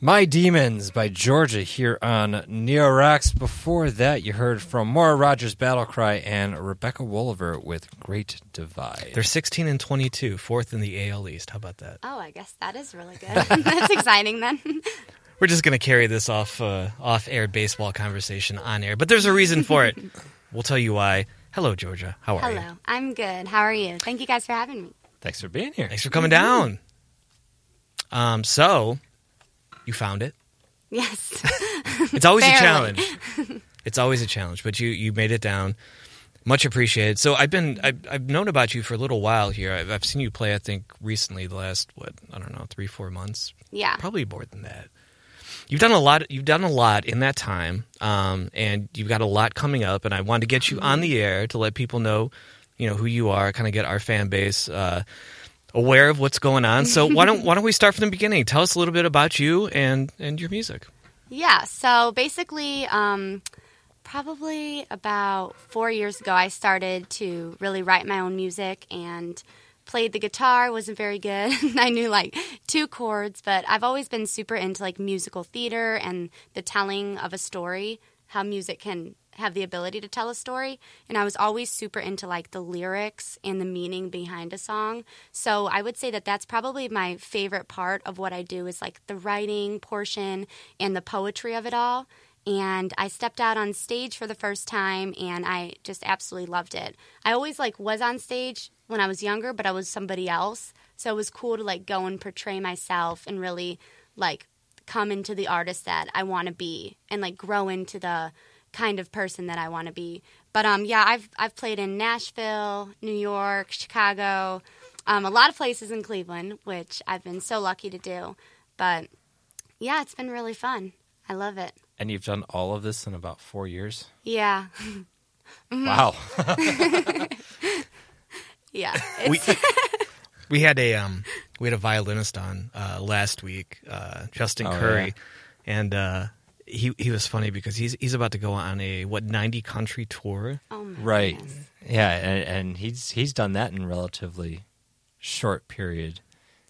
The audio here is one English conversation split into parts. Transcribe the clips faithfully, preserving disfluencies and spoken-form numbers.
My Demons by Georgia here on Neorax. Before that, you heard from Maura Rogers, Battle Cry, and Rebecca Wolliver with Great Divide. They're sixteen and twenty-two, fourth in the A L East. How about that? Oh, I guess that is really good. That's exciting then. We're just going to carry this off uh, off-air baseball conversation on air, but there's a reason for it. We'll tell you why. Hello, Georgia. How are Hello. you? Hello. I'm good. How are you? Thank you guys for having me. Thanks for being here. Thanks for coming down. Um, so, you found it. Yes. It's always Barely. a challenge. It's always a challenge, but you, you made it down. Much appreciated. So I've been I've, I've known about you for a little while here. I've, I've seen you play. I think recently, the last what I don't know, three four months. Yeah. Probably more than that. You've done a lot. You've done a lot in that time, um, and you've got a lot coming up. And I wanted to get you on the air to let people know, you know, who you are. Kind of get our fan base uh, aware of what's going on. So why don't why don't we start from the beginning? Tell us a little bit about you and and your music. Yeah. So basically, um, probably about four years ago, I started to really write my own music and played the guitar. Wasn't very good. I knew like two chords, but I've always been super into like musical theater and the telling of a story, how music can have the ability to tell a story. And I was always super into like the lyrics and the meaning behind a song. So I would say that that's probably my favorite part of what I do is like the writing portion and the poetry of it all. And I stepped out on stage for the first time, and I just absolutely loved it. I always like was on stage when I was younger, but I was somebody else. So it was cool to like go and portray myself and really like come into the artist that I want to be and like grow into the kind of person that I want to be. But um, yeah, I've I've played in Nashville, New York, Chicago, um, a lot of places in Cleveland, which I've been so lucky to do. But yeah, it's been really fun. I love it. And you've done all of this in about four years? Yeah. Mm-hmm. Wow. Yeah. We, we had a um we had a violinist on uh, last week, uh, Justin oh, Curry, yeah. and uh, he he was funny because he's he's about to go on a what ninety country tour. Oh my Right. goodness. Yeah, and, and he's he's done that in a relatively short period.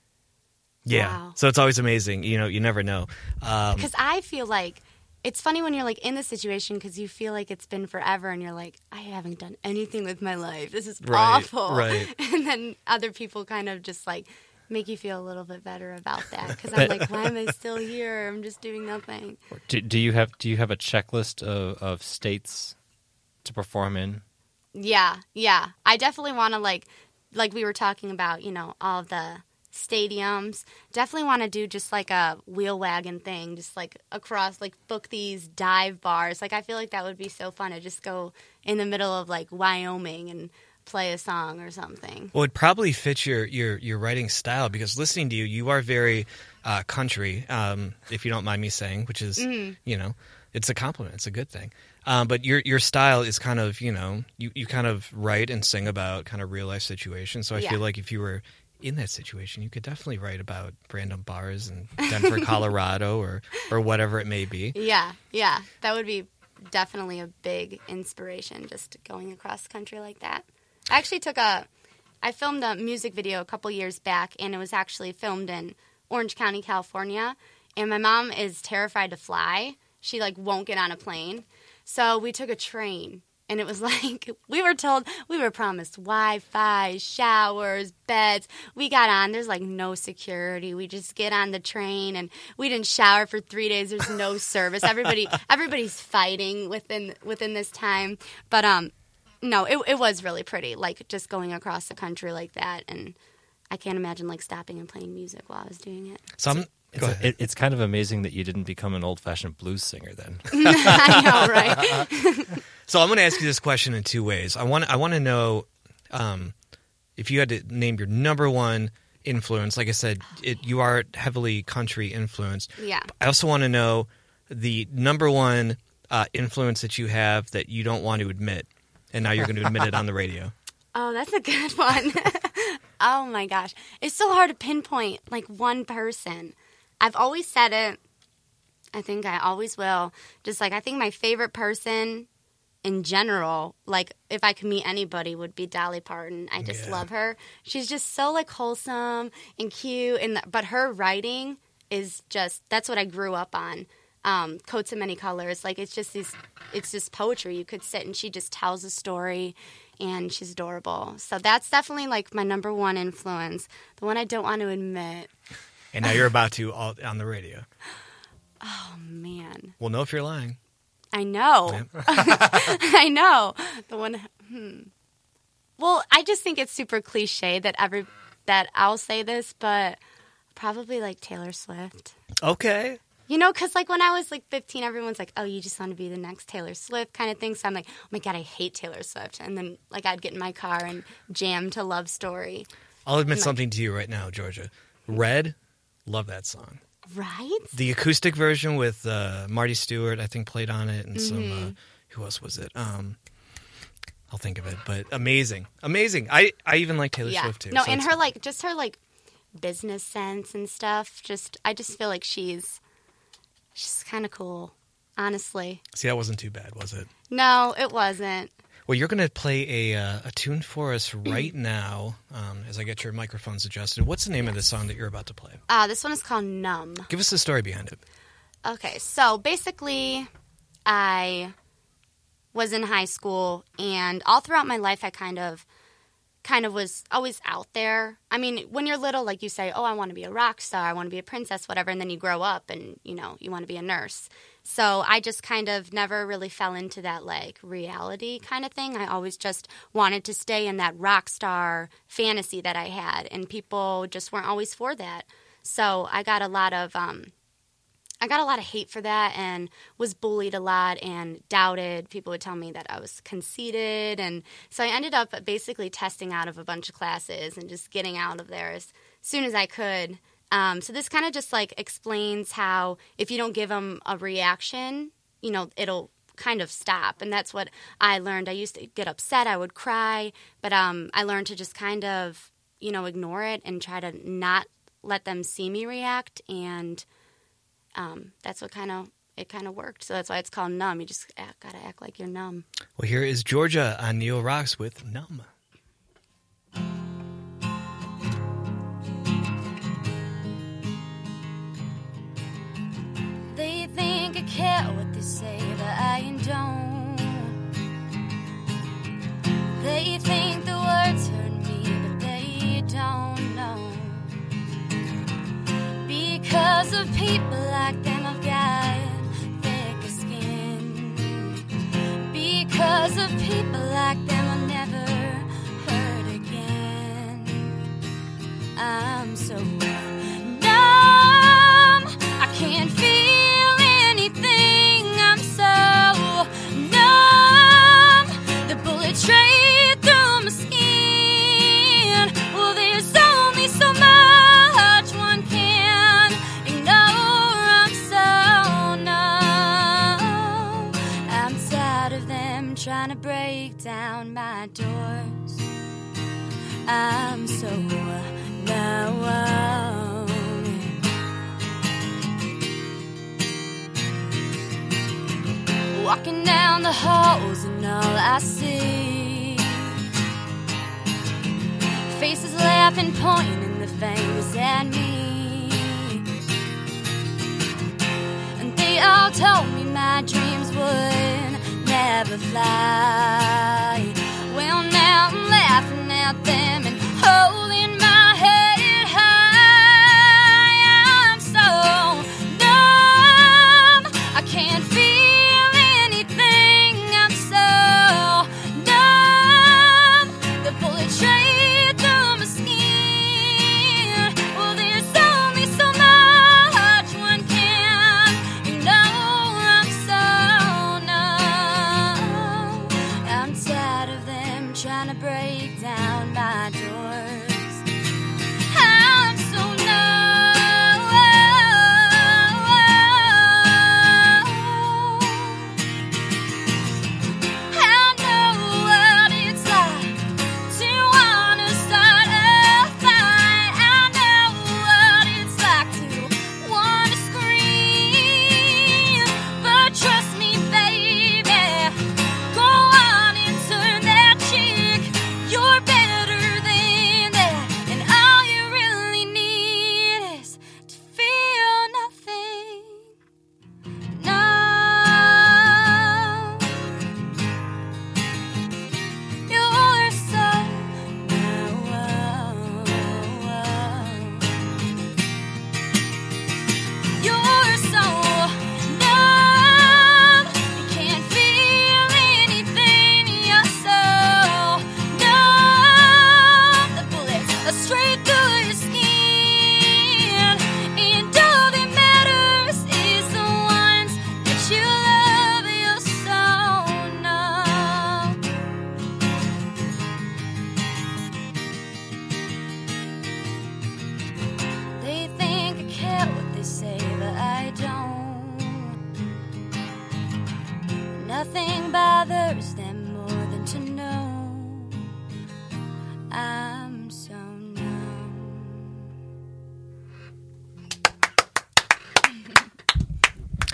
Yeah. Wow. So it's always amazing. You know, you never know. Um, Because I feel like it's funny when you're like in the situation because you feel like it's been forever and you're like, I haven't done anything with my life. This is Right, awful. right. And then other people kind of just like make you feel a little bit better about that because I'm like, why am I still here? I'm just doing nothing. Do, do you have do you have a checklist of, of states to perform in? Yeah, yeah. I definitely want to like, like we were talking about, you know, all of the stadiums. Definitely want to do just like a wheel wagon thing, just like across, like book these dive bars. Like I feel like that would be so fun to just go in the middle of like Wyoming and play a song or something. well, it probably fits your, your, your writing style because listening to you, you are very uh, country, um, if you don't mind me saying, which is, Mm-hmm. you know, it's a compliment. It's a good thing. Um, but your your style is kind of, you know, you, you kind of write and sing about kind of real life situations. So I Yeah. feel like if you were in that situation, you could definitely write about random bars in Denver, Colorado, or or whatever it may be. Yeah, yeah. That would be definitely a big inspiration, just going across the country like that. I actually took a, I filmed a music video a couple years back, and it was actually filmed in Orange County, California. And my mom is terrified to fly. She, like, won't get on a plane. So we took a train. And it was like, we were told, we were promised Wi-Fi, showers, beds. We got on, there's like no security. We just get on the train and we didn't shower for three days. There's no service. Everybody, everybody's fighting within within this time. But um, no, it it was really pretty, like just going across the country like that. And I can't imagine like stopping and playing music while I was doing it. So I'm, It's, go ahead. it, it's kind of amazing that you didn't become an old-fashioned blues singer then. I know, right? So I'm going to ask you this question in two ways. I want I want to know um, if you had to name your number one influence. Like I said, it, you are heavily country influenced. Yeah. I also want to know the number one uh, influence that you have that you don't want to admit, and now you're going to admit it on the radio. Oh, that's a good one. Oh my gosh. It's so hard to pinpoint like one person. I've always said it. I think I always will. Just like I think my favorite person in general, like if I could meet anybody, would be Dolly Parton. I just Yeah. love her. She's just so like wholesome and cute, and but her writing is just, that's what I grew up on. Um, Coats of Many Colors. Like, it's just these, it's just poetry. You could sit and she just tells a story, and she's adorable. So that's definitely, like, my number one influence. The one I don't want to admit. And now you're about to all, on the radio. Oh, man. We'll know if you're lying. I know. Yeah. I know. The one, hmm. Well, I just think it's super cliche that every, that I'll say this, but probably, like, Taylor Swift. Okay. You know, because, like, when I was, like, fifteen, everyone's like, oh, you just want to be the next Taylor Swift kind of thing. So I'm like, oh, my God, I hate Taylor Swift. And then, like, I'd get in my car and jam to Love Story. I'll admit my- something to you right now, Georgia. Red, love that song. Right? The acoustic version with uh, Marty Stewart, I think, played on it. And Mm-hmm. some, uh, who else was it? Um, I'll think of it. But amazing. Amazing. I, I even like Taylor Yeah. Swift, too. No, so and it's- her, like, just her, like, business sense and stuff. Just, I just feel like she's, she's kind of cool, honestly. See, that wasn't too bad, was it? No, it wasn't. Well, you're going to play a uh, a tune for us right now um, as I get your microphones adjusted. What's the name of the song that you're about to play? Uh, this one is called Numb. Give us the story behind it. Okay, so basically, I was in high school, and all throughout my life, I kind of, kind of was always out there. I mean, when you're little, like you say, oh, I want to be a rock star, I want to be a princess, whatever, and then you grow up, and you know, you want to be a nurse. So I just kind of never really fell into that, like, reality kind of thing. I always just wanted to stay in that rock star fantasy that I had, and people just weren't always for that. So I got a lot of, um, I got a lot of hate for that, and was bullied a lot and doubted. People would tell me that I was conceited, and so I ended up basically testing out of a bunch of classes and just getting out of there as soon as I could. Um, so this kind of just, like, explains how if you don't give them a reaction, you know, it'll kind of stop. And that's what I learned. I used to get upset. I would cry. But um, I learned to just kind of, you know, ignore it and try to not let them see me react. And um, that's what kind of, it kind of worked. So that's why it's called Numb. You just act, gotta act like you're numb. Well, here is Georgia on Neo Rocks with Numb. They think I care what they say, but I don't. They think the words hurt me, but they don't know. Because of people like them, I've got thicker skin. Because of people like them, I'll never hurt again. I'm so numb, I can't feel anything. I'm so numb, the bullet straight through my skin. Well, there's only so much one can ignore. I'm so numb, I'm tired of them trying to break down my doors. I'm so numb. Walking down the halls and all I see, faces laughing, pointing the fingers at me. And they all told me my dreams would never fly. Well, now I'm laughing at them and holding my head high. I'm so numb, I can't feel anything. I'm so numb, the bullet straight through my skin. Well, there's only so much one can ignore. I'm so numb, I'm tired of them trying to break down my doors. I'm so numb, I know what it's like to wanna start a fight. I know what it's like to wanna scream. But trust me, baby, go on and turn that cheek.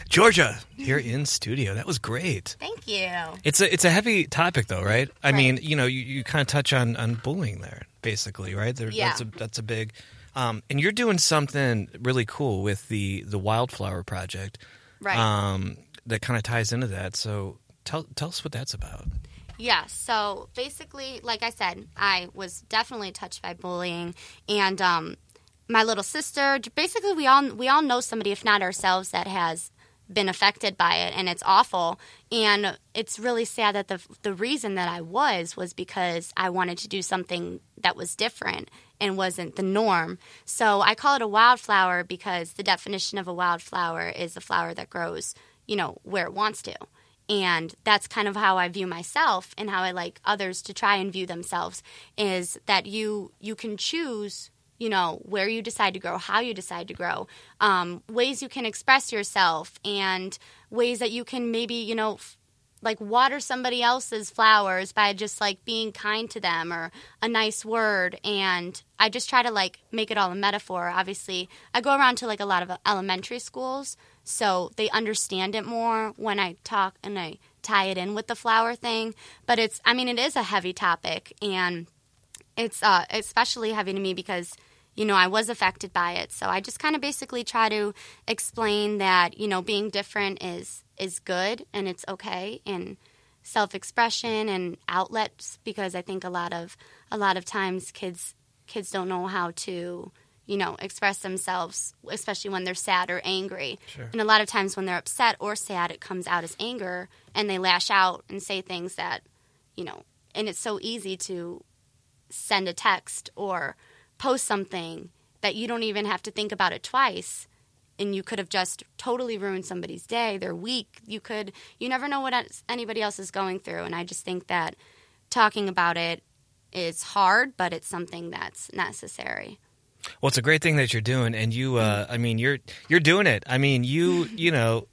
Georgia, here in studio. That was great. Thank you. It's a it's a heavy topic, though, right? I Right. mean, you know, you, you kind of touch on, on bullying there, basically, right? There, Yeah. That's a, that's a big... Um, and you're doing something really cool with the, the Wildflower Project. Right. Um, that kind of ties into that. So tell tell us what that's about. Yeah, so basically, like I said, I was definitely touched by bullying, and um, my little sister. Basically, we all we all know somebody, if not ourselves, that has been affected by it, and it's awful. And it's really sad that the the reason that I was was because I wanted to do something that was different and wasn't the norm. So I call it a wildflower because the definition of a wildflower is a flower that grows, you know, where it wants to. And that's kind of how I view myself and how I like others to try and view themselves, is that you you can choose, you know, where you decide to grow, how you decide to grow, um, ways you can express yourself, and ways that you can maybe, you know, f- like water somebody else's flowers by just like being kind to them or a nice word. And I just try to like make it all a metaphor. Obviously, I go around to like a lot of elementary schools, so they understand it more when I talk and I tie it in with the flower thing. But it's, I mean, it is a heavy topic, and it's uh, especially heavy to me because, you know, I was affected by it. So I just kind of basically try to explain that, you know, being different is is good and it's okay, and self-expression and outlets, because I think a lot of a lot of times kids kids don't know how to, you know, express themselves, especially when they're sad or angry. Sure. And a lot of times when they're upset or sad, it comes out as anger, and they lash out and say things that, you know, and it's so easy to send a text or post something that you don't even have to think about it twice, and you could have just totally ruined somebody's day, their week. You could, you never know what anybody else is going through, and I just think that talking about it is hard, but it's something that's necessary. Well, it's a great thing that you're doing, and you, uh, I mean, you're you're doing it. I mean, you, you know,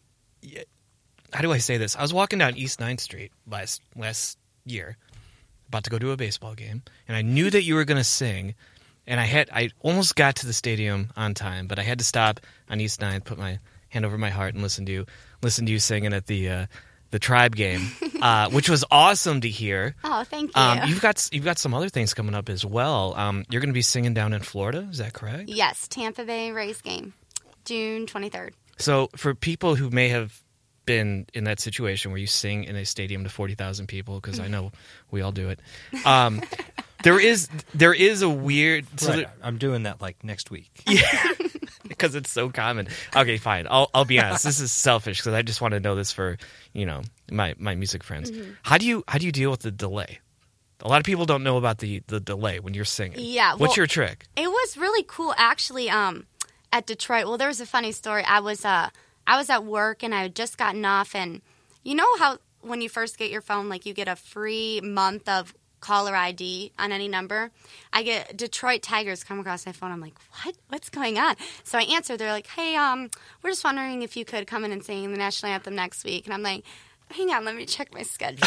how do I say this? I was walking down East ninth Street last last year, about to go to a baseball game, and I knew that you were going to sing, and I had I almost got to the stadium on time, but I had to stop on East ninth, put my hand over my heart, and listen to you listen to you singing at the uh, the Tribe game, uh, which was awesome to hear. Oh, thank you. Um, you've got you've got some other things coming up as well. Um, you're going to be singing down in Florida, is that correct? Yes, Tampa Bay Rays game, June twenty-third. So for people who may have been in that situation where you sing in a stadium to forty thousand people, because I know we all do it, um, there is there is a weird... So Right, there- I'm doing that like next week. Yeah, because it's so common. Okay, fine. I'll I'll be honest. This is selfish because I just want to know this for, you know, my, my music friends. Mm-hmm. How do you how do you deal with the delay? A lot of people don't know about the, the delay when you're singing. Yeah, What's well- your trick? It was really cool, actually. Um, at Detroit, well, there was a funny story. I was uh, I was at work and I had just gotten off, and you know how when you first get your phone, like you get a free month of caller I D on any number. I get Detroit Tigers come across my phone. I'm like, what? What's going on? So I answer. They're like, hey, um, we're just wondering if you could come in and sing the national anthem next week. And I'm like, hang on, let me check my schedule.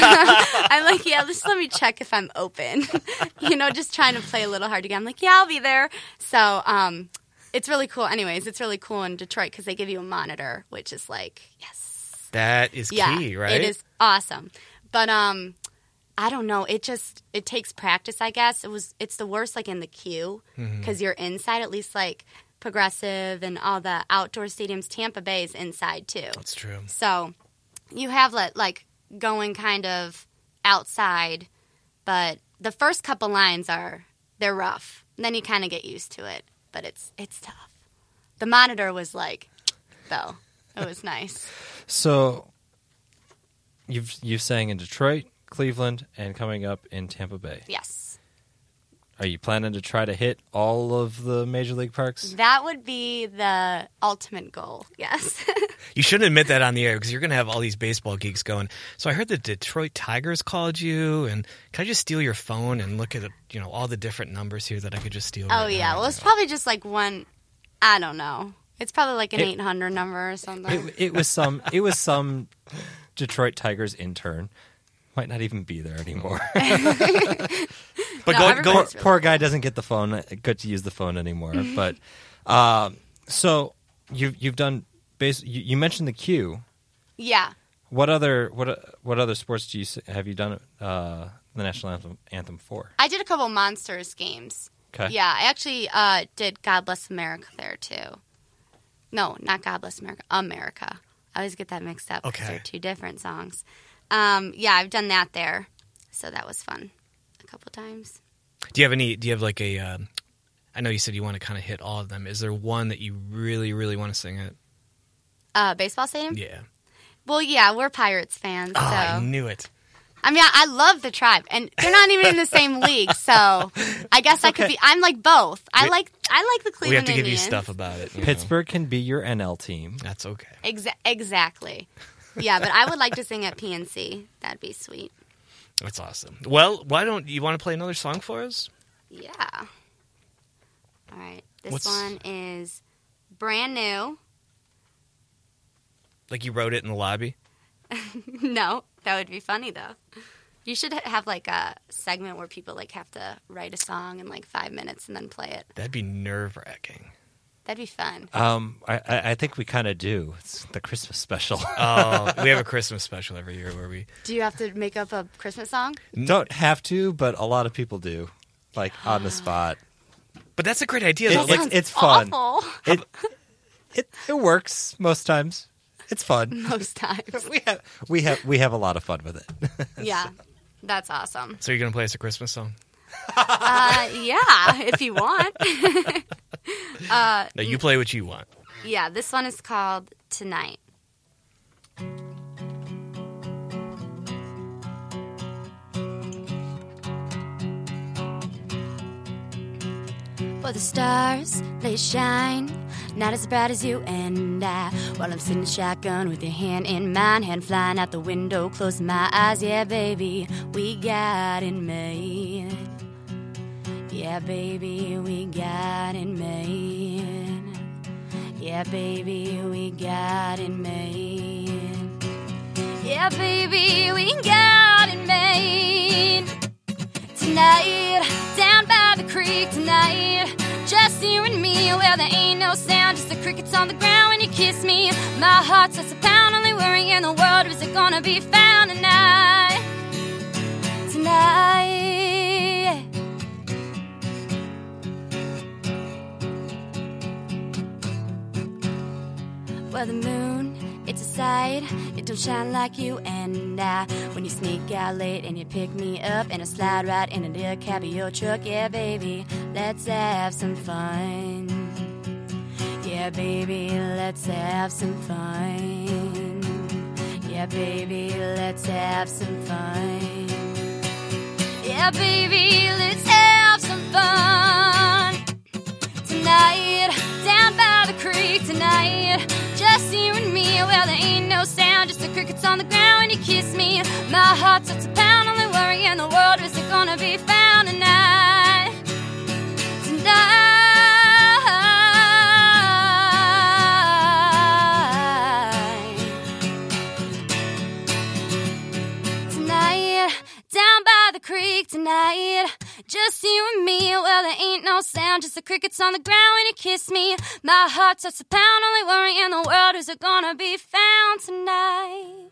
I'm like, yeah, just let me check if I'm open. You know, just trying to play a little hard to get. I'm like, yeah, I'll be there. So um, it's really cool. Anyways, it's really cool in Detroit because they give you a monitor, which is like, yes. That is Yeah, key, right? it is awesome. But um, I don't know. It just it takes practice, I guess. It was it's the worst like in the queue because you're inside. At least like Progressive and all the outdoor stadiums. Tampa Bay is inside too. That's true. So you have like, like going kind of outside, but the first couple lines are they're rough. Then you kind of get used to it, but it's it's tough. The monitor was like, though, it was nice. So you've you've sang in Detroit, Cleveland, and coming up in Tampa Bay. Yes. Are you planning to try to hit all of the major league parks? That would be the ultimate goal, yes. You shouldn't admit that on the air because you're going to have all these baseball geeks going, so I heard the Detroit Tigers called you, and can I just steal your phone and look at, you know, all the different numbers here that I could just steal? Oh, right yeah. now? Well, it's probably just like one, I don't know. It's probably like an It- eight hundred number or something. It, it was some it was some Detroit Tigers intern. Might not even be there anymore. But No, go, everybody- go, poor, That's really poor guy doesn't get the phone. Good to use the phone anymore. But um, so you've you've done base, you, you mentioned the Q. Yeah. What other what what other sports do you s- have you done uh, the national anthem anthem for? I did a couple Monsters games. Okay. Yeah, I actually uh, did God Bless America there, too. No, not God Bless America. America. I always get that mixed up because Okay. they're two different songs. Um, yeah, I've done that there. So that was fun a couple times. Do you have any? Do you have like a? Um, I know you said you want to kind of hit all of them. Is there one that you really, really want to sing at? Uh, baseball stadium? Yeah. Well, yeah, we're Pirates fans. Oh, so. I knew it. I mean, I, I love the Tribe, and they're not even in the same league, so I guess I could be. I'm like both. I We- like I like the Cleveland We have to give you Indians. stuff about it. you know. Pittsburgh can be your N L team. That's okay. Exa- exactly. Yeah, but I would like to sing at P N C. That'd be sweet. That's awesome. Well, why don't you want to play another song for us? Yeah. All right. This What's- one is brand new. Like you wrote it in the lobby? No, that would be funny though. You should ha- have like a segment where people like have to write a song in like five minutes and then play it. That'd be nerve wracking. That'd be fun. Um, I, I I think we kind of do. It's the Christmas special. Oh, we have a Christmas special every year where we. Do you have to make up a Christmas song? Don't have to, but a lot of people do, like on the spot. But that's a great idea. It- though. That Like, sounds it's fun. awful. It it it works most times. It's fun. Most times. We have we have we have a lot of fun with it. Yeah. That's awesome. so you're gonna play us a Christmas song? Uh, yeah, if you want. No, you play what you want. Yeah, this one is called Tonight. For the stars, they shine, not as bright as you and I. While I'm sitting shotgun with your hand in mine, hand flying out the window, closing my eyes. Yeah, baby, we got it made. Yeah, baby, we got it made. Yeah, baby, we got it made. Yeah, baby, we got it made. Tonight, down by the creek tonight, just you and me. Well, there ain't no sound, just the crickets on the ground when you kiss me. My heart starts to pound, only worry in the world is it gonna be found tonight. Tonight. Well, the moon, it's a sight. It don't shine like you and I. When you sneak out late and you pick me up and I slide right into the cab of your truck. Yeah, baby, let's have some fun. Yeah, baby, let's have some fun. Yeah, baby, let's have some fun. Yeah, baby, let's have some fun. Tonight, down by the creek tonight, just you and me. Well, there ain't no sound, just the crickets on the ground when you kiss me. My heart starts to pound, only worry in the world is it gonna be found tonight. Tonight. Tonight, down by the creek tonight, just you and me. Well, there ain't no sound, just the crickets on the ground when you kiss me. My heart starts to pound, only worry in the world is it gonna be found tonight.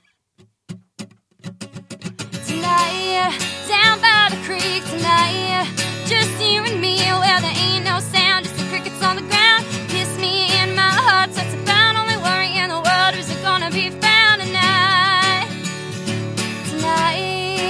Tonight, down by the creek tonight, just you and me. Well, there ain't no sound, just the crickets on the ground. Kiss me and my heart starts to pound, only worry in the world is it gonna be found tonight. Tonight.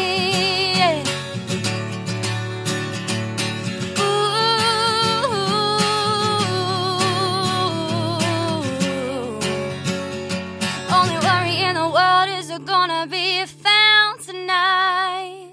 Only worry in the world is it gonna be found tonight.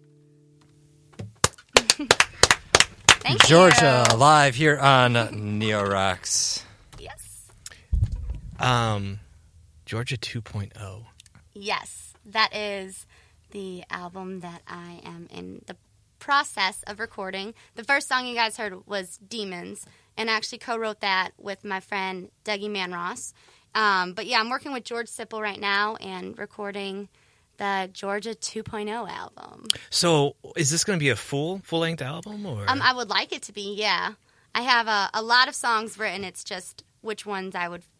Thank Georgia you. live here on Neo Rocks. Yes. Um, Georgia two point oh. Yes. That is the album that I am in the process of recording. The first song you guys heard was Demons, and I actually co-wrote that with my friend Dougie Manross. Um, but yeah, I'm working with George Sipple right now and recording the Georgia two point oh album. So, is this going to be a full full length album, or Um, I would like it to be, yeah. I have a, a lot of songs written. It's just which ones I would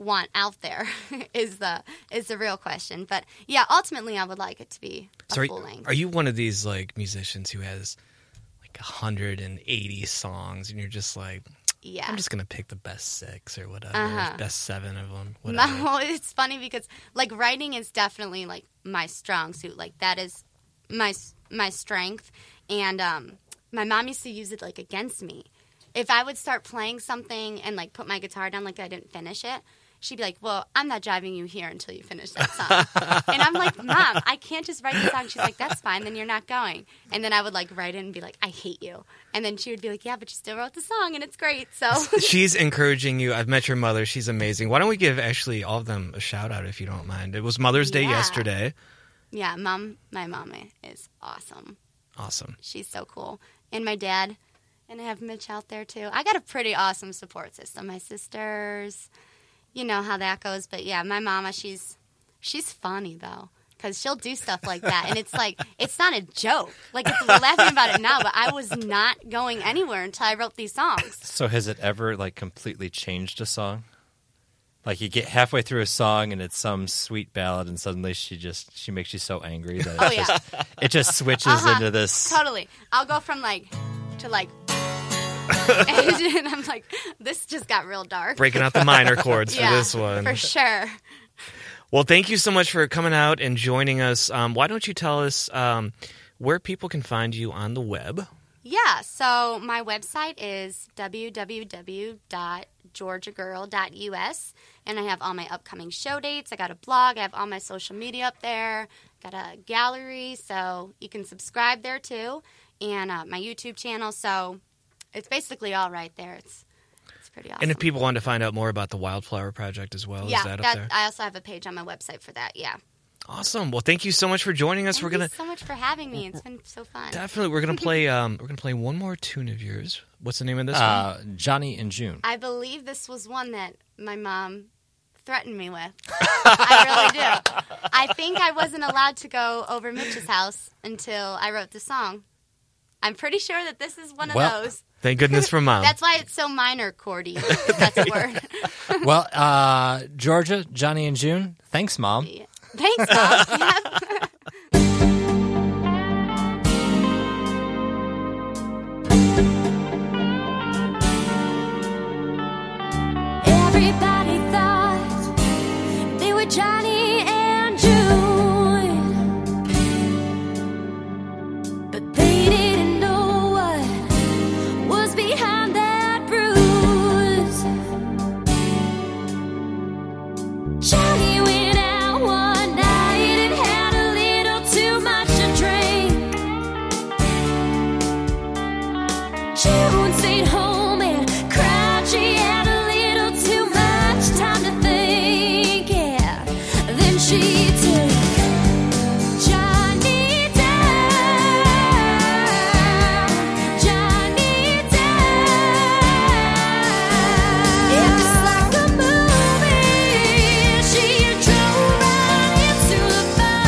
want out there is the is the real question. But yeah, ultimately, I would like it to be a So are, full length. are you one of these like musicians who has like one hundred eighty songs, and you're just like, Yeah. I'm just gonna pick the best six or whatever, Uh-huh. best seven of them, whatever. No, it's funny because like writing is definitely like my strong suit. Like that is my my strength, and um, my mom used to use it like against me. If I would start playing something and like put my guitar down like I didn't finish it, she'd be like, "Well, I'm not driving you here until you finish that song." And I'm like, "Mom, I can't just write the song." She's like, "That's fine, then you're not going." And then I would like write it and be like, "I hate you." And then she would be like, "Yeah, but you still wrote the song and it's great." So She's encouraging you. I've met your mother. She's amazing. Why don't we give actually all of them a shout out if you don't mind? It was Mother's Day Yeah. yesterday. yeah, mom, my mom is awesome. Awesome. She's so cool. And my dad, and I have Mitch out there too. I got a pretty awesome support system. My sisters, you know how that goes. But yeah, my mama, she's she's funny though, because she'll do stuff like that, and it's like it's not a joke. Like it's, we're laughing about it now, but I was not going anywhere until I wrote these songs. So has it ever like completely changed a song? Like you get halfway through a song and it's some sweet ballad, and suddenly she just she makes you so angry that it, Oh yeah, just, it just switches Uh-huh. into this. totally. I'll go from like to like, and I'm like, this just got real dark. Breaking out the minor chords yeah, for this one. for sure. Well, thank you so much for coming out and joining us. Um, why don't you tell us um, where people can find you on the web? Yeah, so my website is w w w dot georgia girl dot u s, and I have all my upcoming show dates. I got a blog. I have all my social media up there. Got a gallery, so you can subscribe there too, and uh, my YouTube channel. So it's basically all right there. It's it's pretty awesome. And if people want to find out more about the Wildflower Project as well, yeah, is that up that, there? I also have a page on my website for that. Yeah. Awesome. Well, thank you so much for joining us. Thank we're you gonna so much for having me. It's been so fun. definitely we're gonna play um, we're gonna play one more tune of yours. What's the name of this one? Uh, Johnny and June. I believe this was one that my mom threatened me with. I really do. I think I wasn't allowed to go over Mitch's house until I wrote the song. I'm pretty sure that this is one of Well, those. Thank goodness for mom. That's why it's so minor chordy, if that's a word. Well, uh, Georgia, Johnny and June. Thanks, Mom. Yeah. Thanks, Mom. Yeah. Everybody thought they were Johnny and June, but they didn't know what was behind that bruise. Johnny went out one night and had a little too much to drink. June stayed home and cried. She had a little too much time to think, yeah. Then she took Johnny down, Johnny down. Yeah, just like a movie, she drove right into the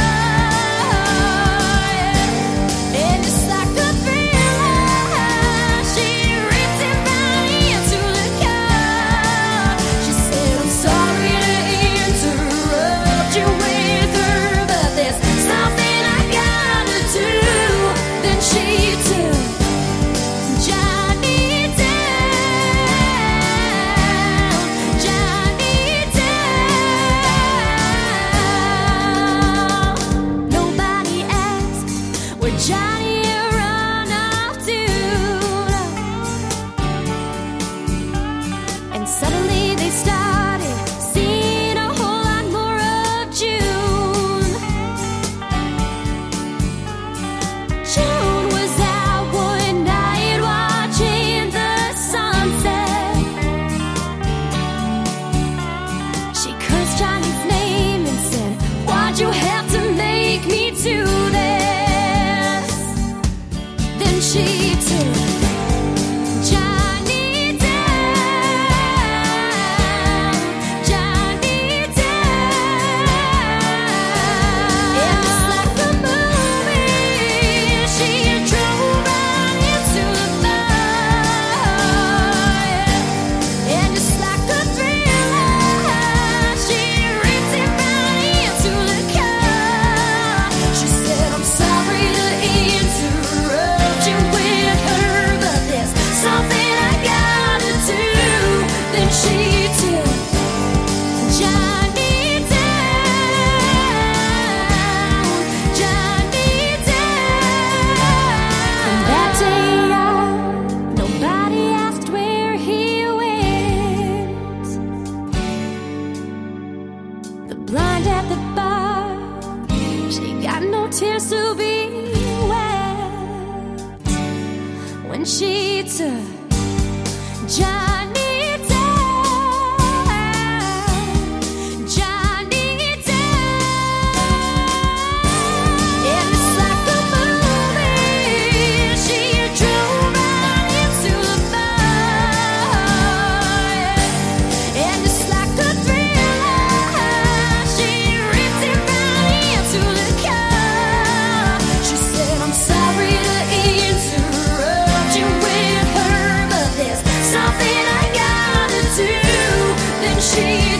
fire. And just like a thriller, she ripped him right into the car. She said, I'm sorry to interrupt you with her, but there's something I gotta do. Then she took Johnny down, Johnny down. Nobody asked where Johnny had run off to. And suddenly they started seeing a whole lot more of June. June was out one night watching the sunset. She cursed Johnny's name and said, why'd you have to make me do this? promised to be wet when she took Johnny down, Johnny down. And it's like a movie, she drove right into the fire. And it's like a thriller, she ripped it right into the car. She said, I'm sorry to interrupt you with her, but there's something I gotta do. Then she